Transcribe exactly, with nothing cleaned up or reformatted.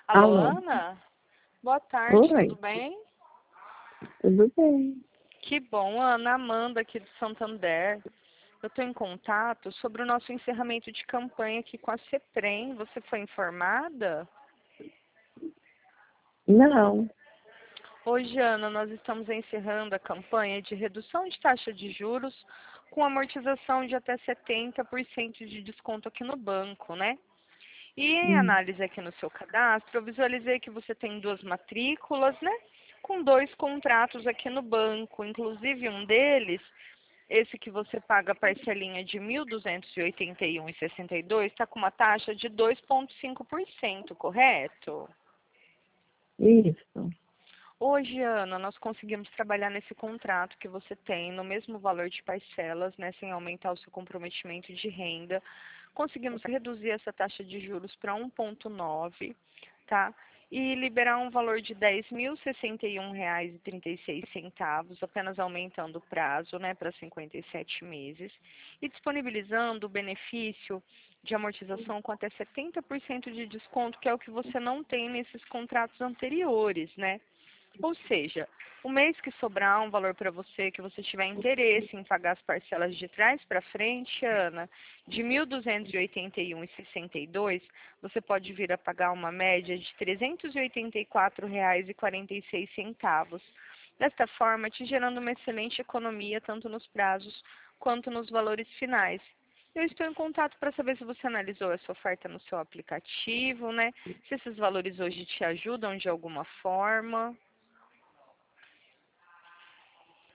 Alô, Alô? Ana? Boa tarde, tudo Oi, bem? tudo bem? Que bom, Ana. Amanda aqui do Santander. Eu estou em contato sobre o nosso encerramento de campanha aqui com a CEPREM. Você foi informada? Não. Hoje, Ana, nós estamos encerrando a campanha de redução de taxa de juros com amortização de até setenta por cento de desconto aqui no banco, né? E em Hum. análise aqui no seu cadastro, eu visualizei que você tem duas matrículas, né? Com dois contratos aqui no banco. Inclusive um deles, esse que você paga a parcelinha de mil duzentos e oitenta e um reais e sessenta e dois, está com uma taxa de dois vírgula cinco por cento, correto? Isso. Hoje, Ana, nós conseguimos trabalhar nesse contrato que você tem, no mesmo valor de parcelas, né, sem aumentar o seu comprometimento de renda. Conseguimos reduzir essa taxa de juros para um vírgula nove, tá? E liberar um valor de dez mil e sessenta e um reais e trinta e seis centavos, apenas aumentando o prazo, né, para cinquenta e sete meses. E disponibilizando o benefício de amortização com até setenta por cento de desconto, que é o que você não tem nesses contratos anteriores, né? Ou seja, o mês que sobrar um valor para você, que você tiver interesse em pagar as parcelas de trás para frente, Ana, de mil duzentos e oitenta e um reais e sessenta e dois, você pode vir a pagar uma média de trezentos e oitenta e quatro reais e quarenta e seis centavos. Desta forma, te gerando uma excelente economia tanto nos prazos quanto nos valores finais. Eu estou em contato para saber se você analisou essa oferta no seu aplicativo, né? Se esses valores hoje te ajudam de alguma forma.